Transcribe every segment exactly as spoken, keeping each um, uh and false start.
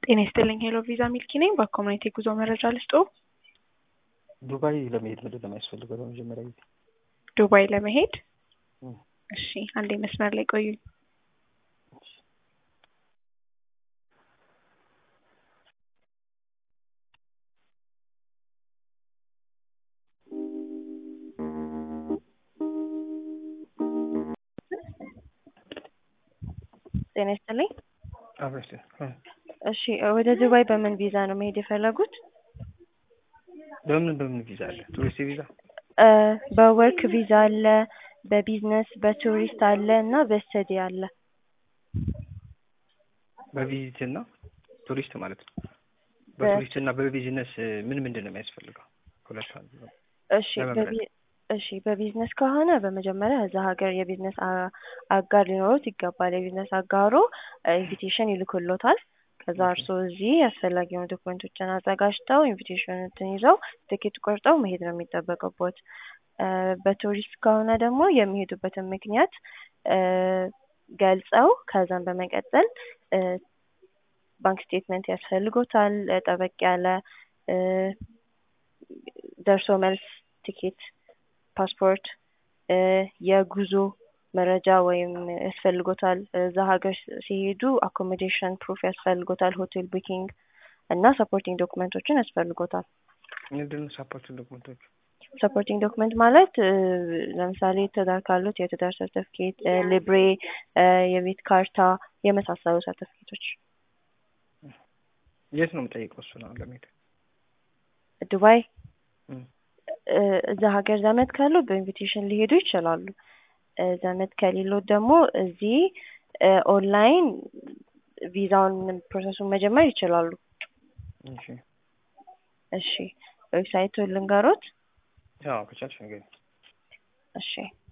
ጤና ይስጥልኝ ሄሎ ቪዛ ሚልኪ ነኝ። በኮሚኒቲ ጉዞ መረጃ ልስጦ። ዱባይ ለመሄድ ምንድን ነው የሚያስፈልገው? በመጀመሪያ ጊዜ ዱባይ ለመሄድ እሺ፣ አንዴ መስመር ላይ ቆዩ። ጤና ይስጥልኝ። አብረሽ እሺ፣ ወደ ዱባይ በምን ቪዛ ነው መሄድ የፈለጉት? በምን በምን ቪዛ አለ? ቱሪስት ቪዛ? እ በወርክ ቪዛ አለ፣ በቢዝነስ በቱሪስት አለ እና በስተዲ አለ። በቪዚት እና ቱሪስት ማለት ነው። በቱሪስት እና በቢዝነስ ምን ምንድን ነው የሚያስፈልገው? ሁለት አንድ ነው። እሺ በቢ እሺ በቢዝነስ ከሆነ በመጀመሪያ እዛ ሀገር የቢዝነስ አጋር ሊኖሩት ይገባል። የቢዝነስ አጋሩ ኢንቪቴሽን ይልኩሎታል። ከዛ እርሶ እዚህ አስፈላጊ የሆኑ ዶክመንቶችን አዘጋጅተው ኢንቪቴሽኑን ይዘው ትኬት ቆርጠው መሄድ ነው የሚጠበቅቦት። በቱሪስት ከሆነ ደግሞ የሚሄዱበትን ምክንያት ገልጸው ከዛም በመቀጠል ባንክ ስቴትመንት ያስፈልጎታል። ጠበቅ ያለ ደርሶ መልስ ቲኬት፣ ፓስፖርት፣ የጉዞ መረጃ ወይም ያስፈልጎታል። እዛ ሀገር ሲሄዱ አኮሞዴሽን ፕሩፍ ያስፈልጎታል፣ ሆቴል ቡኪንግ እና ሰፖርቲንግ ዶክመንቶችን ያስፈልጎታል። ምንድን ነው ሰፖርቲንግ ዶክመንቶች? ሰፖርቲንግ ዶክመንት ማለት ለምሳሌ ትዳር ካሉት የትዳር ሰርቲፊኬት፣ ሊብሬ፣ የቤት ካርታ የመሳሰሉ ሰርቲፊኬቶች። የት ነው የምጠይቀው እሱ ነው ለሚሄድ? ዱባይ እዛ ሀገር ዘመድ ካለው በኢንቪቴሽን ሊሄዱ ይችላሉ። ዘመድ ከሌለው ደግሞ እዚህ ኦንላይን ቪዛውን ፕሮሰሱን መጀመር ይችላሉ። እሺ እሺ ዌብሳይቱን ልንገሮት? አዎ ከቻልሽ ነገር እሺ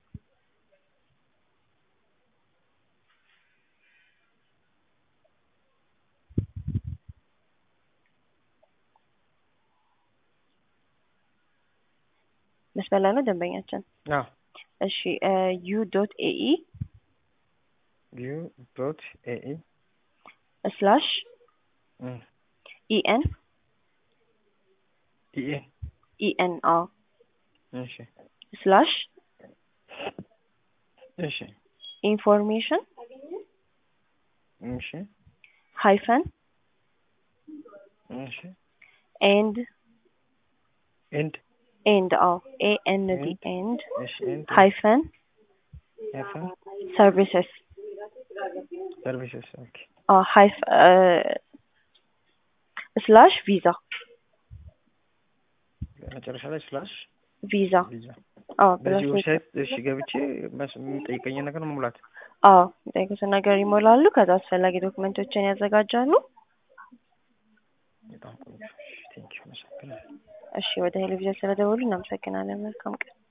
መስመር ላይ ነው ደንበኛችን? አዎ እሺ ዩ ዶት ኤኢ ዩ ዶት ኤኢ ስላሽ ኢኤን ኢኤን ኢኤን አዎ እሺ ስላሽ እሺ ኢንፎርሜሽን እሺ ሃይፈን እሺ ኤንድ ኤንድ ኤንድ አዎ ኤ ኤን ዲ ኤንድ እሺ ኤንድ ሃይፈን ሃይፈን ሰርቪስስ ሰርቪስስ ኦኬ አዎ ሃይፍ ስላሽ ቪዛ መጨረሻ ላይ ስላሽ ቪዛ ቪዛ አዎ በዚህ ዌብሳይት እሺ ገብቼ የሚጠይቀኝ ነገር መሙላት? አዎ የሚጠይቁትን ነገር ይሞላሉ። ከዛ አስፈላጊ ዶክመንቶችን ያዘጋጃሉ። በጣም ቆንጆ። ቴንክ ዩ። እሺ ወደ ቴሌቪዥን ስለደወሉ እናመሰግናለን። መልካም ቀን።